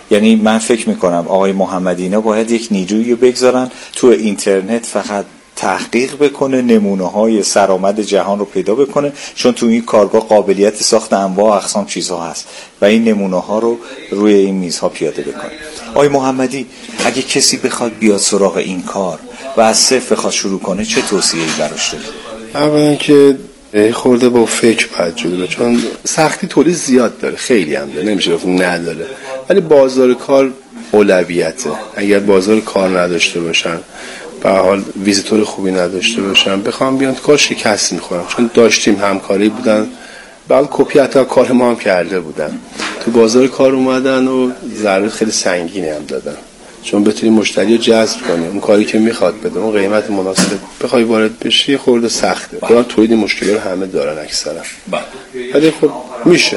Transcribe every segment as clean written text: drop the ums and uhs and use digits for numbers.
یعنی من فکر میکنم آقای محمدی اینا باید یک نیرویی بگذارن تو اینترنت فقط تحقیق بکنه، نمونه‌های سرآمد جهان رو پیدا بکنه، چون تو این کارگاه قابلیت ساخت انواع و اقسام چیزها هست و این نمونه‌ها رو روی این میزها پیاده بکنه. آقای محمدی اگه کسی بخواد بیاد سراغ این کار و از صفر بخواد شروع کنه چه توصیه‌ای براش دارید؟ اولا که خورده با فکر باید جلو، چون سختی تولید زیاد داره، خیلی هم داره، نمیشه گفت نداره، ولی بازار کار اولویته. اگر بازار کار نداشته باشن، به حال ویزیتور خوبی نداشته باشن، بخوام بیان کار شکست میخورن. چون داشتیم همکاری بودن، بعد کپی حتی کار ما هم کرده بودن، تو بازار کار اومدن و ضرر خیلی سنگینی هم دادن. چون بتونی مشتری رو جذب کنی، اون کاری که میخواد بده، اون قیمت مناسب بخوای وارد بشی، خورده سخته. کلا تولید مشکلی رو همه دارن اکثرا، ولی خب میشه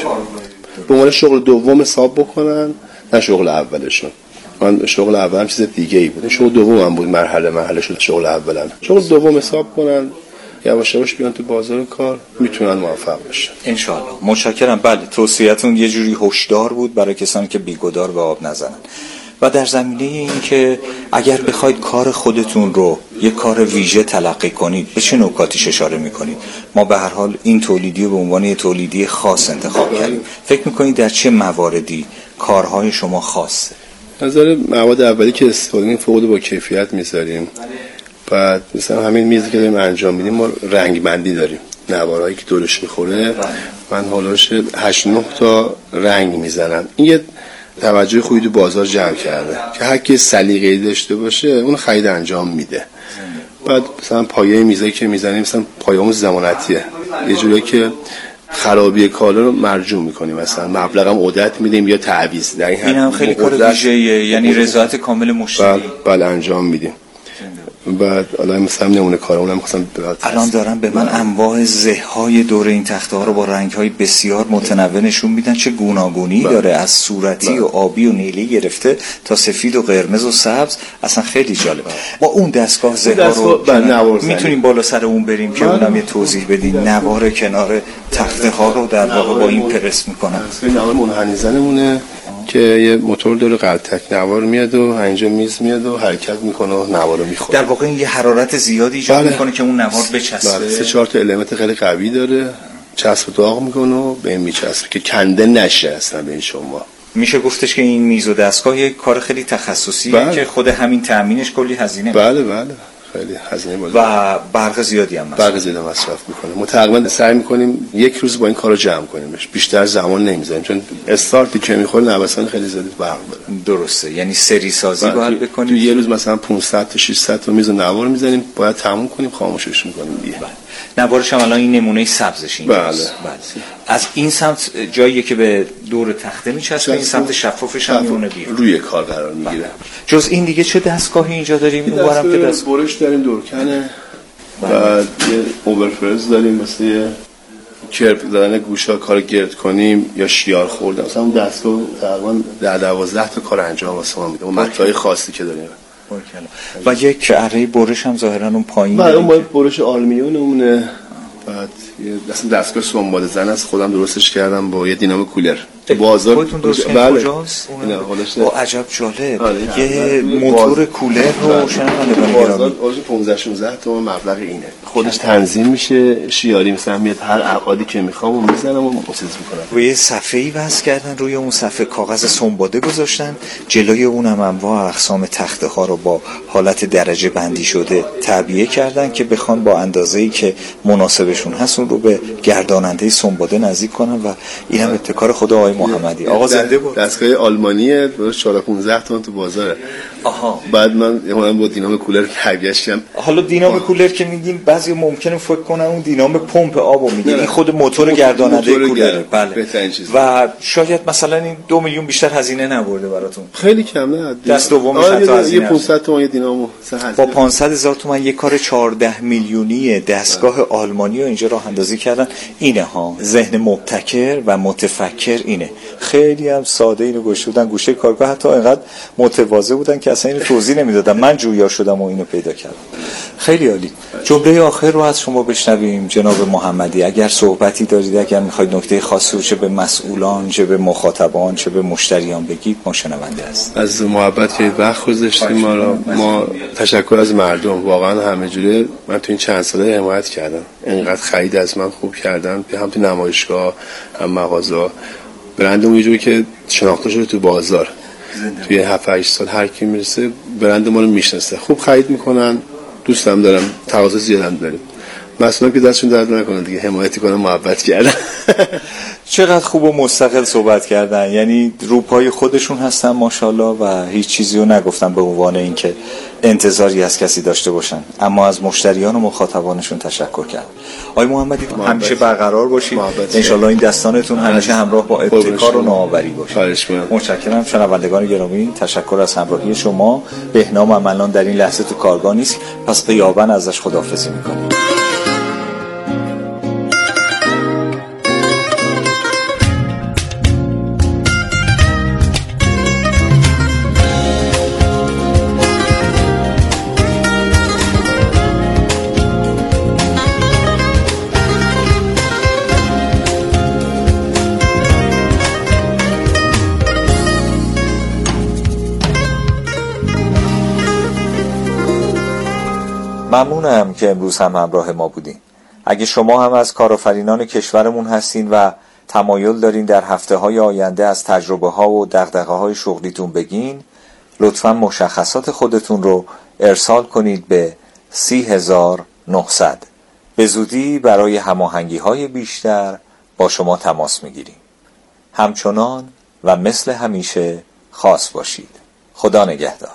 به عنوان شغل دوم حساب بکنن، نه شغل اولشون. من شغل اولم چیز دیگه ای بود، شغل دومم بود، مرحله شد شغل اولم. شغل دوم حساب کنن، یواش یواش بیان تو بازار کار، میتونن موفق بشن ان شاء الله. متشکرم. بله، توصیه‌تون یه جوری هشدار بود برای کسانی که بیگدار به آب نزنن. و در زمینه این که اگر بخواید کار خودتون رو یه کار ویژه تلقی کنید، به چه نکاتیش اشاره میکنید؟ ما به هر حال این تولیدی رو به عنوان یه تولیدی خاص انتخاب کردیم. فکر میکنید در چه مواردی کارهای شما خاصه؟ نظر مواد اولی که استفاده می‌کنیم فوق با کیفیت میذاریم. بعد مثلا همین میزی که داریم انجام میدیم ما رنگ بندی داریم، نوارایی که دورش میخوره من هولوش 8-9 تا رنگ میزنم. این یه توجه خوبی تو بازار جمع کرده که هر کی سلیقه‌ای داشته باشه اون خرید انجام میده. بعد مثلا پایه میزایی که میزنیم مثلا پایه‌مون ضمانتیه، یه جوری که خرابی کالا رو مرجوع میکنیم، مثلا مبلغم عدت میدیم یا تعویض. در این هم خیلی کار ویژه‌ایه، یعنی رضایت کامل مشتری. بله انجام میدیم. بعد الان مثلا نمونه کارمون مثلا الان دارن به من انواع زه‌های دور این تخته ها رو با رنگ‌های بسیار متنوع نشون میدن، چه گوناگونی داره، از صورتی و آبی و نیلی گرفته تا سفید و قرمز و سبز. اصلا خیلی جالب. با اون دستگاه زه‌ها رو میتونیم بالا سر اون بریم که اونم یه توضیح بدین. نوار کنار تخته ها رو در واقع با این پرس میکنن. نوار منحنی زنمونه که یه موتور داره، قلتک نوار میاد و اینجا میز میاد و حرکت میکنه و نوار رو میخوره. در واقع این یه حرارت زیادی ایجاد میکنه که اون نوار بچسبه. 3-4 تا المنت خیلی قوی داره، چسب داغ میکنه و به این میچسبه که کنده نشه اصلا به این شما. میشه گفتش که این میز و دستگاه یه کار خیلی تخصصیه که خود همین تامینش کلی هزینه بله خیلی هزینه بالا و برق زیادی هم مصرف میکنه. ما تقریبا سعی میکنیم یک روز با این کارو جمع کنیمش، بیشتر زمان نمیذاریم، چون استارتی که میخوره نوسان خیلی زیادی برق داره. درسته، یعنی سری سازی باید بکنیم. تو یه روز مثلا 500 تا 600 تا میز نوار میزنیم، باید تموم کنیم، خاموشش میکنیم دیگه. نوارش هم الان این نمونه سبزش این. بله. از این سمت جاییه که به دور تخته میچسبه، این سمت شفافش هم میونه بیرون روی کار قرار میگیره. جز این دیگه چه دستگاهی اینجا داریم؟ اونورم که دست برش داریم، دورکنه، بعد یه اوورفرز داریم مثل یه کرپ زدن گوشا کار گرد کنیم یا شیار خوردن. مثلا اون دستگاه تقریبا 10-12 تا کار انجام واسه ما میده، اون متای خاصی که داریم. و یک اره برش هم ظاهرا اون پایین داریم. اون برش آلومینیومونه. بعد یه دستگاه سنباده زن است، خودم درستش کردم با یه دینامو کولر. بازار خودتون درست کجاست؟ با عجب جالب. یه موتور کولر رو شنوندگان گرامی 15-16 تومن مبلغ اینه. خودش تنظیم میشه، شیاری مثلا میاد هر ابعادی که میخوام میزنم و مسیز میکنم. روی صفحه‌ای وصل کردن، روی اون صفحه کاغذ سنباده گذاشتن، جلوی اونم انواع اقسام تخته ها رو با حالت درجه بندی شده تعبیه کردن که بخوان با اندازه‌ای که مناسبشون هست اون رو به گرداننده سنباده نزدیک کنن و اینم ابتکار خود آقای محمدی. آقا زنده بود. دستگاه آلمانیه، درست 14-15 تومن تو بازاره. بعد من با دینام کولر برگشتم. حالا دینام کولر که میگیم بعضی ممکنه فکر کنن اون دینام پمپ آبو میگه، این خود موتور گرداننده کولره. بله. و شاید مثلا این 2 میلیون بیشتر هزینه نبرده براتون. خیلی کم نه. دست دومش حتی یه 500 تومن یه دینامو با 500,000 تومان یه کار 14 میلیونی دستگاه آلمانی رو ها اینجا راه اندازی کردن. اینه ها ذهن مبتکر و متفکر اینه. خیلی هم ساده اینو گوش بودن گوشه کارگاه، حتی اینقدر متواضع بودن که اصلا اینو توضیح نمیدادن. من جویا شدم و اینو پیدا کردم. خیلی عالی. جمله آخر رو از شما بشنویم جناب محمدی. اگر صحبتی دارید، اگر میخواید نکته خاصی رو چه به مسئولان، چه به مخاطبان، چه به مشتریان بگید، ما شنونده هستیم. از محبت که وقت گذاشتیم ما تشکر از مردم. واقعا همه جوره من تو این چند ساله حمایت کردم، اینقدر خرید از من خوب کردن، هم تو نمایشگاه هم مغازه. برندمون یه جوری که شناخته شده تو بازار، توی 7-8 سال هر کی میرسه برند ما رو میشناسه، خوب خرید میکنن. دوستم دارم، تقاضا زیادم داریم. مسئولا که دستشون درد نکنه دیگه، حمایتی کنن، محبت کردن. چقدر خوب و مستقل صحبت کردن، یعنی رو پای خودشون هستن ماشاءالله و هیچ چیزی رو نگفتن به عنوان اینکه انتظاری از کسی داشته باشن، اما از مشتریان و مخاطبانشون تشکر کردن. آقای محمدی همیشه برقرار باشید، انشالله این دستانتون همیشه همراه با ابتکار و نوآوری باشه. متشکرم. شنوندگان گرامی، تشکر از همراهی شما. بهنام عملان در این لحظه تو کارگاه نیست، پس غیاباً ازش خداحافظی می‌کنیم. ممنونم که امروز هم همراه ما بودین. اگه شما هم از کارآفرینان کشورمون هستین و تمایل دارین در هفته‌های آینده از تجربه‌ها و دغدغه‌های شغلیتون بگین، لطفاً مشخصات خودتون رو ارسال کنید به 30900. به زودی برای هماهنگی‌های بیشتر با شما تماس می‌گیریم. همچنان و مثل همیشه خاص باشید. خدا نگهدار.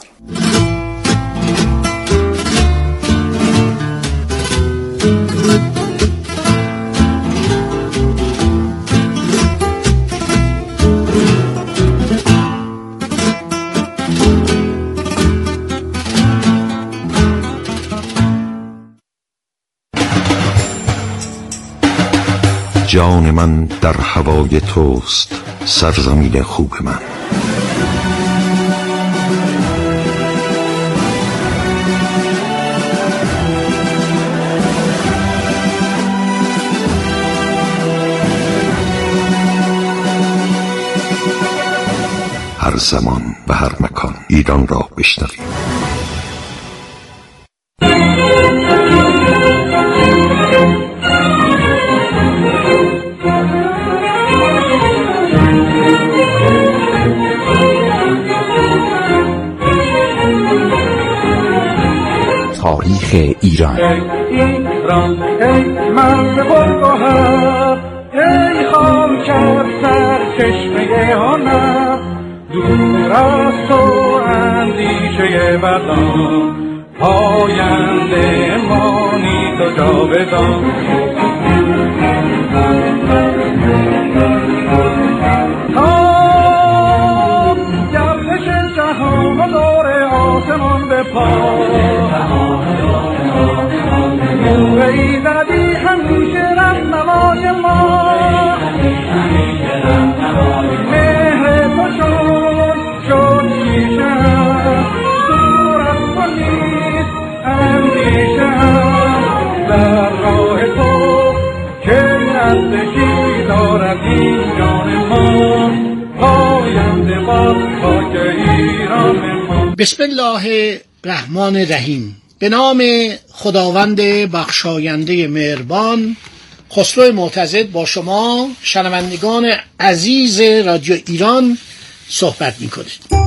جان من در هوای توست، سرزمین خوب من. هر زمان و هر مکان ایران را بشنویم. تاریخ ایران. ایران ای مرد بلگوهر، ای خاکر سرچشمه هنر، دور از تو اندیشه بدان، پاینده مانی تو جاودان. تا گردش جهان و دور آسمان به پا، ای زدی همیشه رهنمای ما، مهر تو شد کیشم، دور از تو نیست اندیشم، در راه تو که نزدیکی دارد این جان ما، پاینده باد خاک ایران ما. بسم الله الرحمن الرحیم. به نام خداوند بخشاینده مهربان. خسرو معتضد با شما شنوندگان عزیز رادیو ایران صحبت می‌کنید.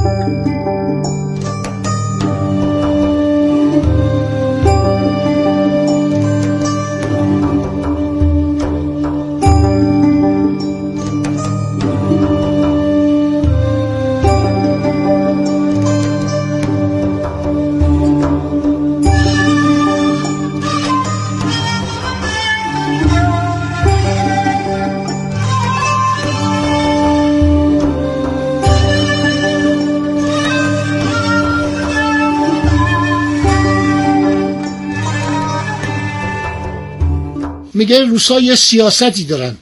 میگه روسا یه سیاستی دارن،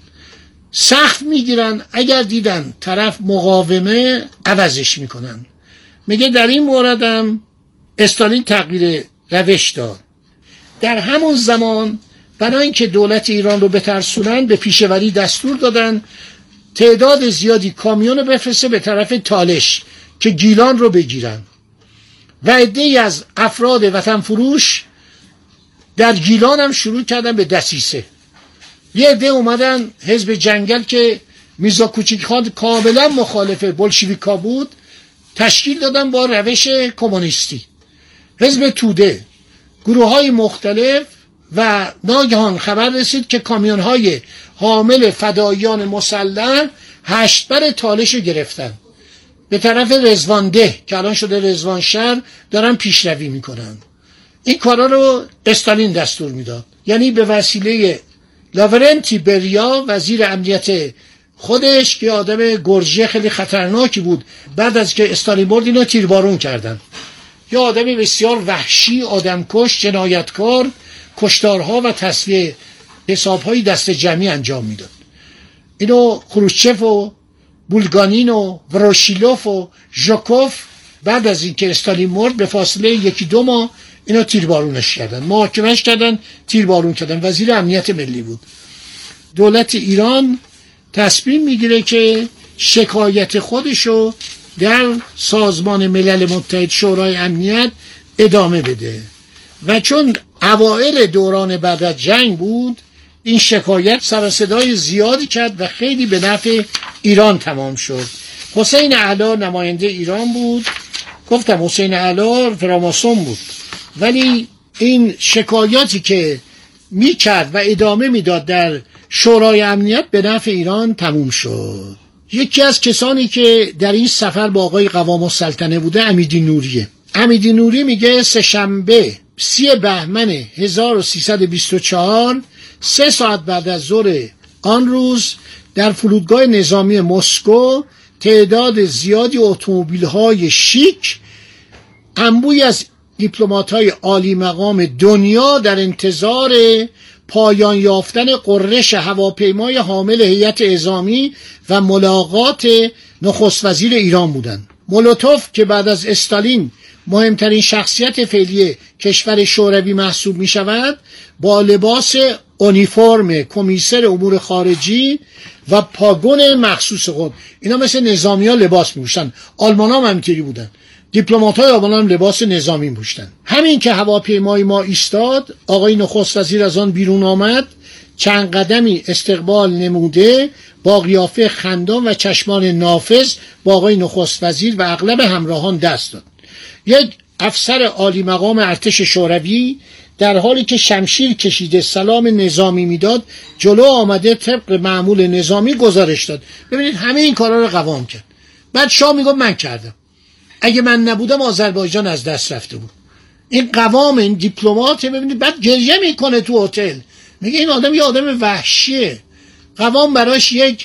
سخت میگیرن، اگر دیدن طرف مقاومه عوضش میکنن. میگه در این موردم استالین تغییر روش داد. در همون زمان برای اینکه دولت ایران رو بترسونن به پیشوری دستور دادن تعداد زیادی کامیون رو بفرسته به طرف تالش که گیلان رو بگیرن و عده‌ای از افراد وطن فروش در گیلان هم شروع کردن به دسیسه. یه عده اومدن حزب جنگل که میرزا کوچیک خان کاملا مخالف بولشویکا بود تشکیل دادن با روش کمونیستی. حزب توده، گروه‌های مختلف و ناگهان خبر رسید که کامیون‌های حامل فداییان مسلح 8 بر تالش رو گرفتن به طرف رضوانده که الان شده رضوانشهر دارن پیشروی میکنن. این کارا رو استالین دستور میداد، یعنی به وسیله لاورنتی بریا وزیر امنیت خودش که آدم گرجه خیلی خطرناکی بود، بعد از که استالین برد اینو تیربارون کردن. یا آدم بسیار وحشی، آدمکش، جنایتکار، کشتارها و تصفیه حسابهای دست جمعی انجام میداد. اینو خروشچف و بولگانین و وروشیلوف و ژوکوف بعد از اینکه استالین مرد به فاصله 1-2 ماه اینو تیربارونش کردن، محاکمهش کردن، تیربارون کردن. وزیر امنیت ملی بود. دولت ایران تصمیم میگیره که شکایت خودشو در سازمان ملل متحد شورای امنیت ادامه بده و چون اوائل دوران بعد از جنگ بود این شکایت سر و صدای زیادی کرد و خیلی به نفع ایران تمام شد. حسین اعلی نماینده ایران بود، گفتم حسین اعلی فراماسون بود، ولی این شکایاتی که میکرد و ادامه میداد در شورای امنیت به نفع ایران تموم شد. یکی از کسانی که در این سفر با آقای قوام السلطنه بوده امیدی نوریه. امیدی نوری میگه سه‌شنبه 30 بهمن 1324 3 ساعت بعد از ظهر آن روز در فرودگاه نظامی مسکو تعداد زیادی اتومبیل‌های شیک انبوی از دیپلمات‌های عالی مقام دنیا در انتظار پایان یافتن غرش هواپیمای حامل هیئت اعزامی و ملاقات نخست وزیر ایران بودند. مولوتوف که بعد از استالین مهمترین شخصیت فعلی کشور شوروی محسوب می شود با لباس اونیفرم کمیسر امور خارجی و پاگون مخصوص خود، اینا مثل نظامی ها لباس می پوشن، آلمان هم همینطوری بودن، دیپلمات های آلمان هم لباس نظامی می پوشن. همین که هواپیمای ما ایستاد آقای نخست وزیر از آن بیرون آمد، چند قدمی استقبال نموده با قیافه خندان و چشمان نافذ با آقای نخست وزیر و اغلب همراهان دست داد. یک افسر عالی مقام ارتش شوروی در حالی که شمشیر کشیده سلام نظامی میداد جلو آمده طبق معمول نظامی گزارش داد. ببینید همه این کارا رو قوام کرد. بعد شاه میگه من کردم، اگه من نبودم آذربایجان از دست رفته بود. این قوام، این دیپلمات، ببینید بعد گریه میکنه تو هتل، میگه این آدم یه آدم وحشیه. قوام براش یک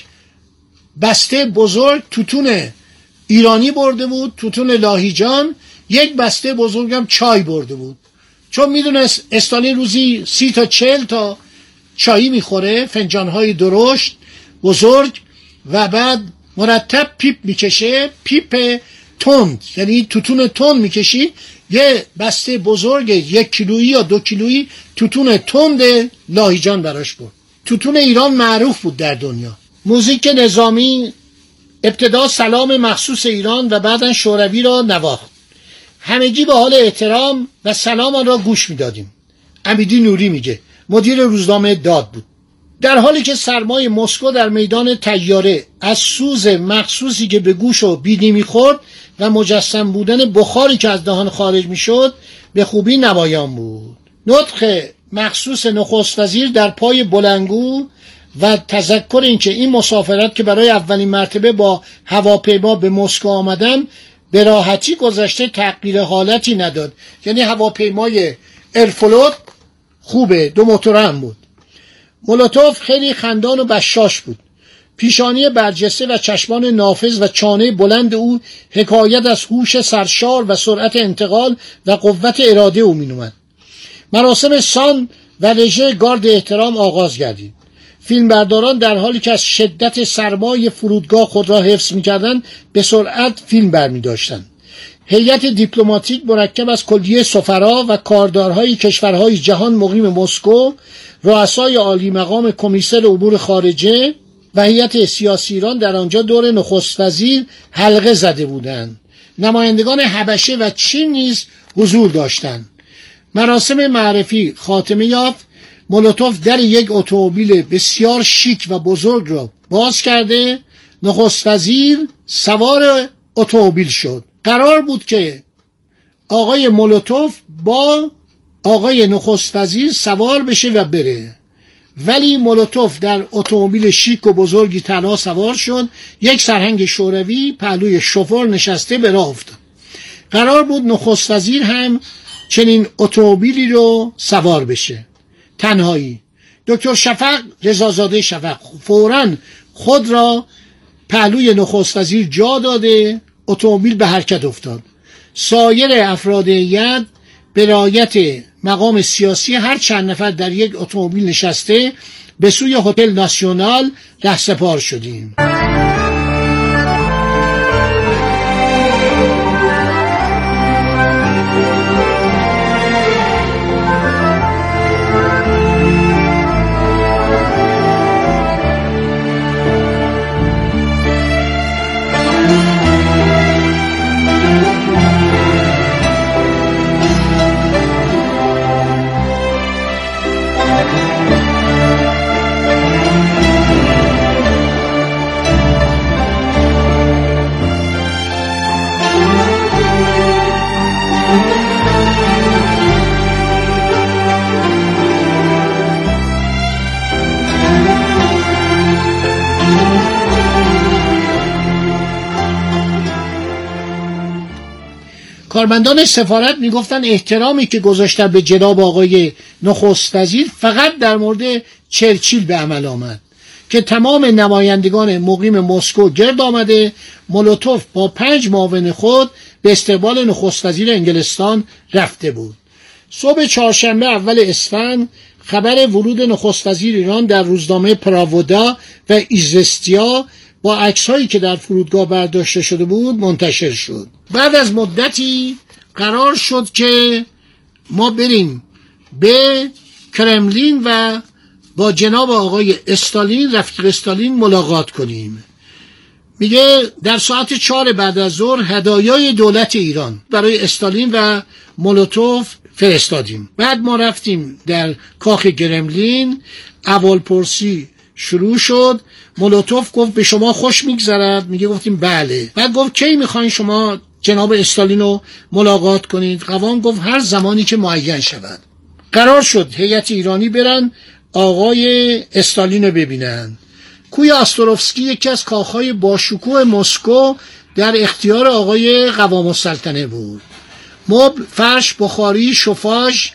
بسته بزرگ توتون ایرانی برده بود، توتون لاهیجان، یک بسته بزرگم چای برده بود، چون میدونست استالین روزی 30 تا 40 تا چایی میخوره، فنجانهای درشت بزرگ، و بعد مرتب پیپ میکشه، پیپ تند، یعنی توتون تند میکشی، یه بسته بزرگ 1 کیلویی یا 2 کیلویی توتون تند لاهیجان براش برد. توتون ایران معروف بود در دنیا. موزیک نظامی ابتدا سلام مخصوص ایران و بعداً شوروی را نواخت. همگی به حال احترام و سلام آن را گوش میدادیم. امیدی نوری میگه، مدیر روزنامه داد بود. در حالی که سرمای مسکو در میدان طیاره از سوز مخصوصی که به گوش و بینی میخورد و مجسم بودن بخاری که از دهان خارج میشد به خوبی نمایان بود. نطق مخصوص نخست وزیر در پای بلندگو و تذکر اینکه این مسافرت که برای اولین مرتبه با هواپیما به مسکو آمدن به راحتی گذشته، تغییر حالتی نداد. یعنی هواپیمای ایرفلوت خوبه، 2 موتور هم بود. مولوتوف خیلی خندان و بشاش بود. پیشانی برجسته و چشمان نافذ و چانه بلند او حکایت از هوش سرشار و سرعت انتقال و قوت اراده او می‌نمود. مراسم سان و رژه گارد احترام آغاز گردید. فیلمبرداران در حالی که از شدت سرمای فرودگاه خود را حفظ می‌کردند به سرعت فیلم برمی‌داشتند. هیئت دیپلماتیک مرکب از کلیه سفرا و کاردارهای کشورهای جهان مقیم مسکو، رؤسای عالی مقام کمیسر امور خارجه و هیئت سیاسی ایران در آنجا دور نخست وزیر حلقه زده بودند. نمایندگان حبشه و چین نیز حضور داشتند. مراسم معرفی خاتمه یافت. مولوتوف در یک اتومبیل بسیار شیک و بزرگ را باز کرده، نخست وزیر سوار اتومبیل شد. قرار بود که آقای مولوتوف با آقای نخست وزیر سوار بشه و بره، ولی مولوتوف در اتومبیل شیک و بزرگی تنها سوار شد. یک سرهنگ شوروی پهلوی شوفر نشسته به راه افتاد. قرار بود نخست وزیر هم چنین اتومبیلی رو سوار بشه تنهایی. دکتر شفق، رضازاده شفق، فوراً خود را پهلوی نخست وزیر جا داده، اتومبیل به حرکت افتاد. سایر افراد هیئت به رعایت مقام سیاسی هر چند نفر در یک اتومبیل نشسته به سوی هتل ناسیونال رهسپار شدیم. کارمندان سفارت میگفتن احترامی که گذاشتن به جناب آقای نخست وزیر فقط در مورد چرچیل به عمل آمد که تمام نمایندگان مقیم مسکو گرد آمده. مولوتوف با 5 معاون خود به استقبال نخست وزیر انگلستان رفته بود. صبح چهارشنبه اول اسفند خبر ورود نخست وزیر ایران در روزنامه پراودا و ایزوستیا با عکس‌هایی که در فرودگاه برداشته شده بود منتشر شد. بعد از مدتی قرار شد که ما بریم به کرملین و با جناب آقای استالین، رفیق استالین، ملاقات کنیم. میگه در ساعت 4 بعد از ظهر هدایای دولت ایران برای استالین و مولوتوف فرستادیم. بعد ما رفتیم در کاخ کرملین، احوالپرسی شروع شد. مولوتوف گفت به شما خوش میگذرد؟ میگه گفتیم بله. بعد گفت کی میخواین شما جناب استالین رو ملاقات کنید؟ قوام گفت هر زمانی که معین شود. قرار شد هیئت ایرانی برن آقای استالین رو ببینن. کوی آستروفسکی یکی از کاخهای باشکوه مسکو در اختیار آقای قوام السلطنه بود. مبل، فرش، بخاری، شوفاژ،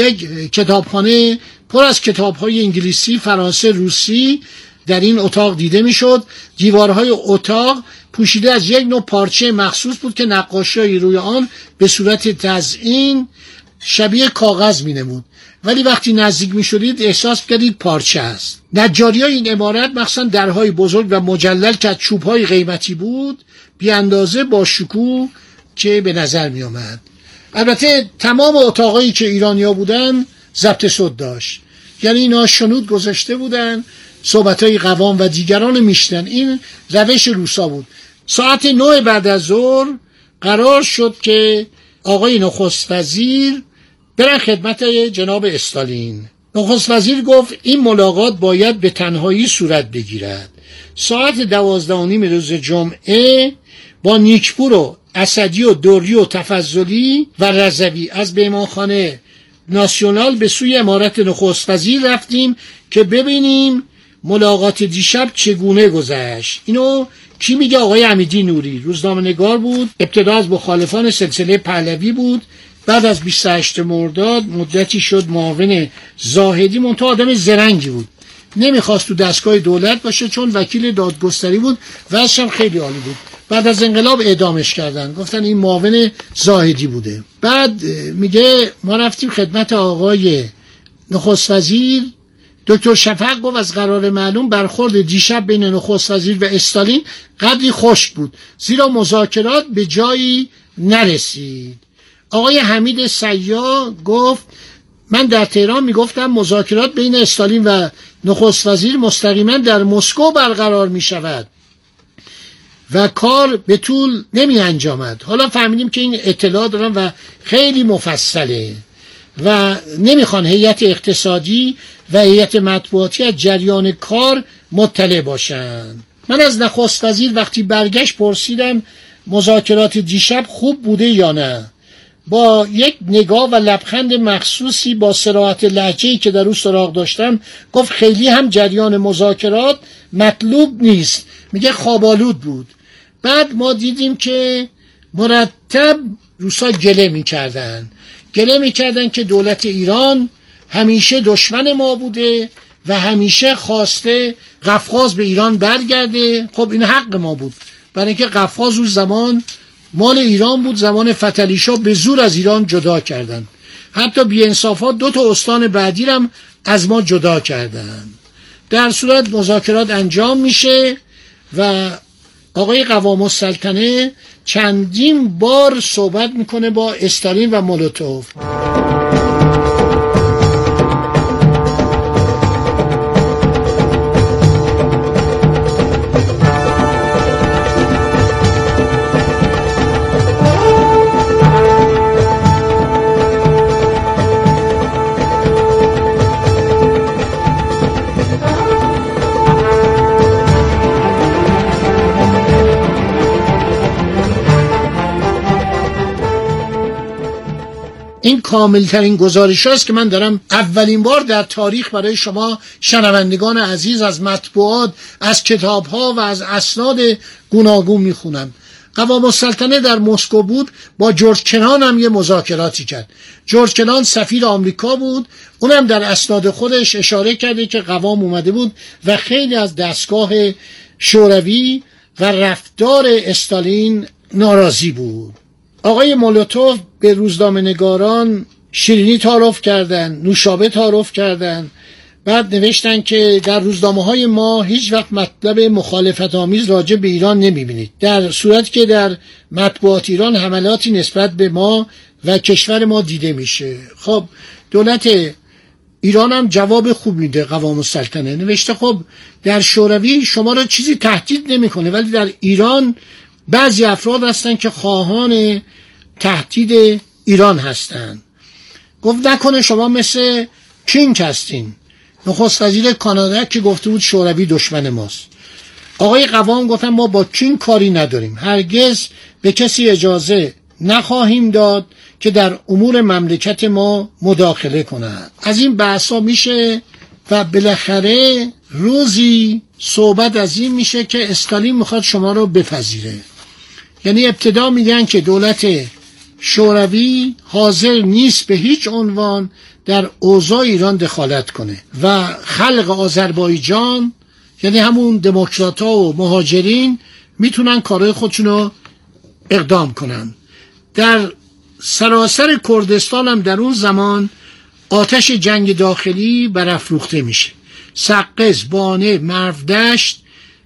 یک کتابخانه پر از کتاب‌های انگلیسی، فرانسه، روسی در این اتاق دیده میشد. دیوارهای اتاق پوشیده از یک نوع پارچه مخصوص بود که نقاشی روی آن به صورت تزیین شبیه کاغذ مینمود، ولی وقتی نزدیک میشدید احساس کردید پارچه است. نجاریای این عمارت مخصوصا درهای بزرگ و مجلل که از چوب‌های قیمتی بود بی اندازه با شکوه که به نظر می آمد. البته تمام اتاقایی که ایرانی‌ها بودن ضبط صوت داشت، یعنی اینا شنود گذاشته بودن، صحبت‌های قوام و دیگران میشتن. این روش روسا بود. ساعت 9 بعد از ظهر قرار شد که آقای نخست وزیر برن خدمت جناب استالین. نخست وزیر گفت این ملاقات باید به تنهایی صورت بگیرد. ساعت 12:30 روز جمعه با نیکپور و اسدی و دوری و تفضلی و رضوی از مهمانخانه ناسیونال به سوی عمارت نخست وزیر رفتیم که ببینیم ملاقات دیشب چگونه گذشت. اینو کی میگه؟ آقای حمیدی نوری، روزنامه‌نگار بود. ابتدا از مخالفان سلسله پهلوی بود، بعد از 28 مرداد مدتی شد معاون زاهدی. منتها آدم زرنگی بود، نمیخواست تو دستگاه دولت باشه چون وکیل دادگستری بود و ازشم خیلی عالی بود. بعد از انقلاب اعدامش کردن، گفتن این معاون زاهدی بوده. بعد میگه ما رفتیم خدمت آقای نخست وزیر دکتر شفق گفت از قرار معلوم برخورد دیشب بین نخست وزیر و استالین قدری خشک بود، زیرا مذاکرات به جایی نرسید. آقای حمید سیاح گفت من در تهران میگفتم مذاکرات بین استالین و نخست وزیر مستقیما در مسکو برقرار می شود و کار به طول نمی انجامد. حالا فهمیدیم که این اطلاع دارن و خیلی مفصله و نمیخوان هیئت اقتصادی و هیئت مطبوعاتی از جریان کار مطلع باشن. من از نخست وزیر وقتی برگشت پرسیدم مذاکرات دیشب خوب بوده یا نه. با یک نگاه و لبخند مخصوصی با صراحت لهجه‌ای که در او سراغ داشتم گفت خیلی هم جریان مذاکرات مطلوب نیست، میگه خواب‌آلود بود. بعد ما دیدیم که مرتب روسا گله میکردن که دولت ایران همیشه دشمن ما بوده و همیشه خواسته قفقاز به ایران برگرده. خب این حق ما بود، برای اینکه قفقاز اون زمان مال ایران بود، زمان فتحعلی‌شاه به زور از ایران جدا کردن، حتی بی‌انصافا 2 تا استان بعدی هم از ما جدا کردن. در صورت مذاکرات انجام میشه و آقای قوام السلطنه چندین بار صحبت میکنه با استالین و مولوتوف. این کاملترین گزارش هاست که من دارم اولین بار در تاریخ برای شما شنوندگان عزیز از مطبوعات، از کتاب ها و از اسناد گوناگون میخونم. قوام السلطنه در مسکو بود، با جورج کنان هم یه مذاکراتی کرد. جورج کنان سفیر آمریکا بود، اونم در اسناد خودش اشاره کرده که قوام اومده بود و خیلی از دستگاه شوروی و رفتار استالین ناراضی بود. آقای مولوتوف به روزنامه‌نگاران شیرینی تعارف کردن، نوشابه تعارف کردن. بعد نوشتن که در روزنامه‌های ما هیچ وقت مطلب مخالفت آمیز راجع به ایران نمی‌بینید، در صورتی که در مطبوعات ایران حملاتی نسبت به ما و کشور ما دیده میشه. خب دولت ایران هم جواب خوب میده. قوام السلطنه نوشته خب در شوروی شما را چیزی تهدید نمی‌کنه، ولی در ایران بعضی افراد هستن که خواهان تهدید ایران هستن. گفت نکنه شما مثل کینگ هستین، نخست وزیر کانادا که گفته بود شوروی دشمن ماست. آقای قوام گفتن ما با کینگ کاری نداریم، هرگز به کسی اجازه نخواهیم داد که در امور مملکت ما مداخله کنند. از این بحثا میشه و بالاخره روزی صحبت از این میشه که استالین میخواد شما رو بپذیره. یعنی ابتدا میگن که دولت شوروی حاضر نیست به هیچ عنوان در اوضاع ایران دخالت کنه و خلق آذربایجان، یعنی همون دموکرات‌ها و مهاجرین، میتونن کارهای خودشون رو اقدام کنن. در سراسر کردستان هم در اون زمان آتش جنگ داخلی برافروخته میشه. سقز، بانه، مرودشت،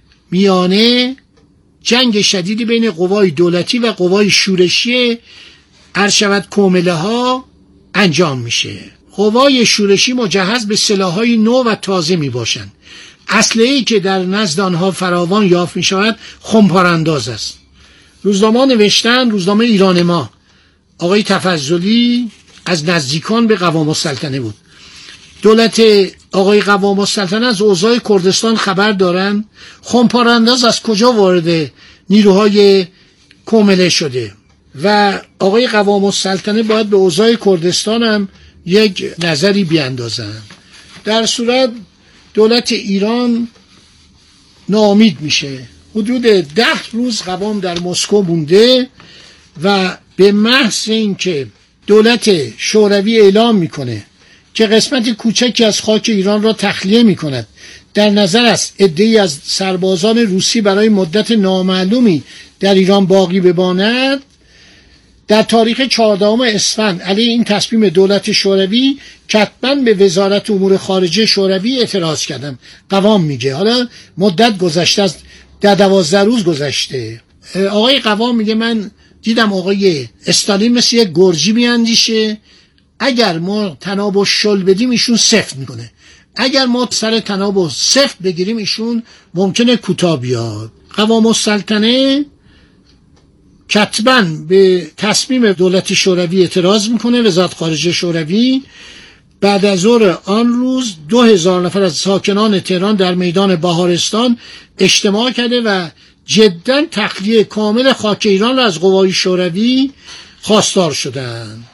میانه جنگ شدیدی بین قوای دولتی و قوای شورشی عرشبت کومله ها انجام میشه. قوای شورشی مجهز به سلاح‌های نو و تازه می باشند. اسلحه‌ای که در نزد آنها فراوان یافت می شود خمپارانداز است. روزنامه نوشتن، روزنامه ایران ما، آقای تفضلی از نزدیکان به قوام السلطنه بود. دولت آقای قوام السلطنه از اوضاع کردستان خبر دارن، خمپارانداز از کجا وارد نیروهای کومله شده و آقای قوام السلطنه باید به اوضاع کردستان هم یک نظری بیاندازن. در صورت دولت ایران ناامید میشه. حدود 10 روز قوام در مسکو مونده و به محض اینکه دولت شوروی اعلام میکنه که قسمت کوچکی از خاک ایران را تخلیه میکند، در نظر است عده‌ای از سربازان روسی برای مدت نامعلومی در ایران باقی بماند، در تاریخ 14 اسفند علیه این تصمیم دولت شوروی کتباً به وزارت امور خارجه شوروی اعتراض کردم. قوام میگه، حالا مدت گذشته، از 12 روز گذشته، آقای قوام میگه من دیدم آقای استالین مثل یک گرجی میاندیشه، اگر ما تناب شل بدیم ایشون سفت میکنه، اگر ما سر تناب سفت بگیریم ایشون ممکنه کوتاه بیاد. قوام السلطنه کتباً به تصمیم دولت شوروی اعتراض میکنه. وزارت خارجه شوروی بعد از ظهر آن روز 2000 نفر از ساکنان تهران در میدان بهارستان اجتماع کرده و جداً تخلیه کامل خاک ایران را از قوای شوروی خواستار شدند.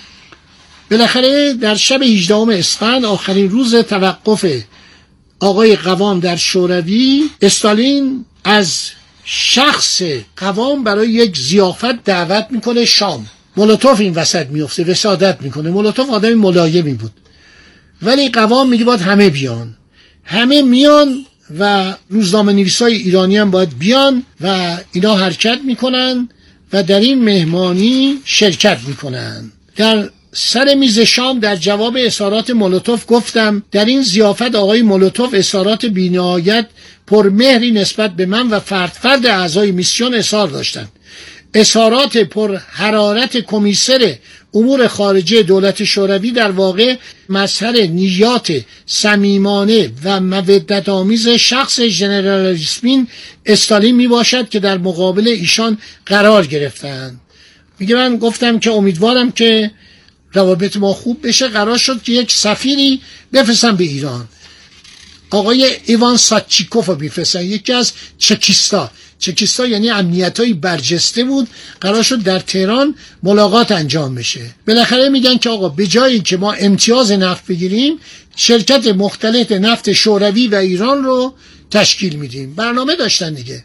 بالاخره در شب 18 اسفند، آخرین روز توقف آقای قوام در شوروی، استالین از شخص قوام برای یک ضیافت دعوت میکنه شام. مولوتوف این وسط میفته، وسادت میکنه. مولوتوف آدم ملایمی بود، ولی قوام میگه باید همه بیان. همه میان و روزنامه نویسای ایرانی هم باید بیان و اینا حرکت میکنن و در این مهمانی شرکت میکنن. در سر میز شام در جواب اظهارات مولوتوف گفتم در این ضیافت آقای مولوتوف اظهارات بی‌نهایت پرمهری نسبت به من و فرد اعضای میسیون اظهار داشتند. اظهارات پر حرارت کمیسر امور خارجه دولت شوروی در واقع مظهر نیات صمیمانه و مودت آمیز شخص ژنرال ریسمین استالین می باشد که در مقابل ایشان قرار گرفتند. میگه من گفتم که امیدوارم که روابط ما خوب بشه. قرار شد که یک سفیری بفرستن به ایران، آقای ایوان ساتچیکوف رو بفرستن، یکی از چکیستا یعنی امنیت‌های برجسته بود. قرار شد در تهران ملاقات انجام بشه. بالاخره میگن که آقا به جایی که ما امتیاز نفت بگیریم، شرکت مختلط نفت شوروی و ایران رو تشکیل میدیم. برنامه داشتن دیگه.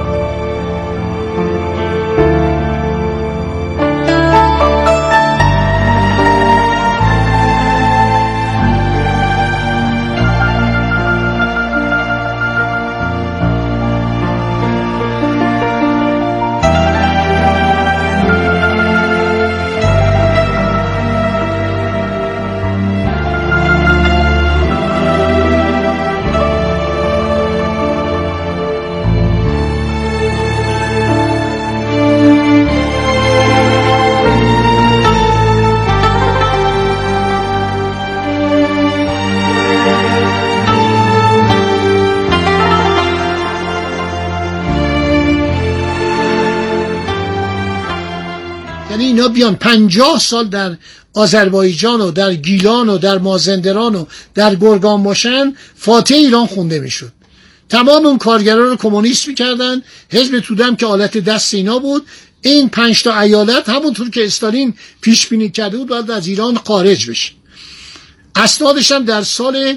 اینا بیان 50 سال در آذربایجان و در گیلان و در مازندران و در گرگان باشن، فاتح ایران خونده میشد. تمام اون کارگران رو کمونیست میکردن. حزب توده هم که آلت دست اینا بود. این 5 تا ایالت همونطور که استالین پیش بینی کرده بود باید از ایران خارج بشه. اسنادش هم در سال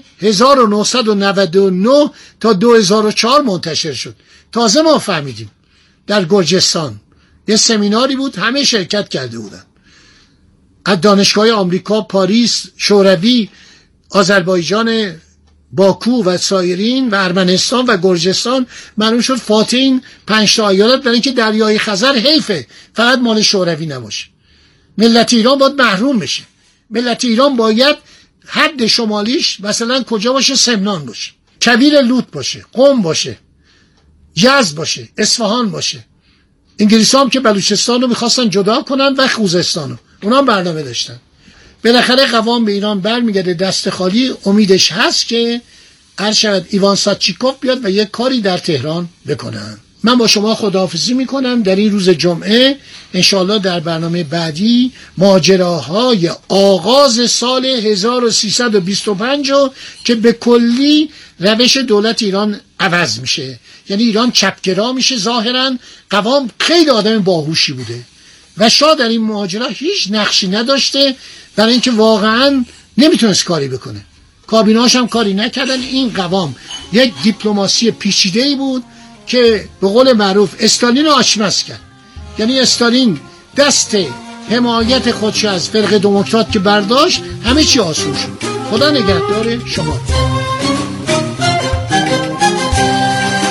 1999 تا 2004 منتشر شد. تازه ما فهمیدیم در گرجستان یه سمیناری بود، همه شرکت کرده بودن، از دانشگاه آمریکا، پاریس، شوروی، آذربایجان، باکو و سایرین و ارمنستان و گرجستان. معلوم شد فاتح این 5 تا ایالت برای اینکه دریای خزر حیفه فقط مال شوروی نباشه. ملت ایران باید محروم بشه. ملت ایران باید حد شمالیش مثلا کجا باشه؟ سمنان باشه، کویر لوط باشه، قم باشه، یزد باشه، اصفهان باشه. انگلیسی هم که بلوچستان رو میخواستن جدا کنن و خوزستان رو، اونا هم برنامه داشتن. بالاخره قوام به ایران برمیگرده دست خالی. امیدش هست که هر شود ایوان ساتچیکوف بیاد و یک کاری در تهران بکنن. من با شما خداحافظی میکنم در این روز جمعه. انشاءالله در برنامه بعدی ماجراهای آغاز سال 1325 که به کلی روش دولت ایران عوض میشه، یعنی ایران چپگرا میشه. ظاهرا قوام خیلی آدم باهوشی بوده و شاه در این ماجرا هیچ نقشی نداشته، برای اینکه واقعا نمیتونست کاری بکنه. کابینه‌اش هم کاری نکردن. این قوام یک دیپلماسی پیچیده‌ای بود که به قول معروف استالین رو آشپز کرد. یعنی استالین دست حمایت خودش از فرقه دموکرات که برداشت، همه چی آسون شد. خدا نگهدار شما.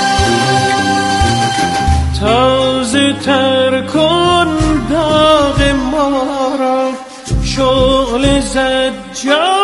تازه تر کن داغ شعله زد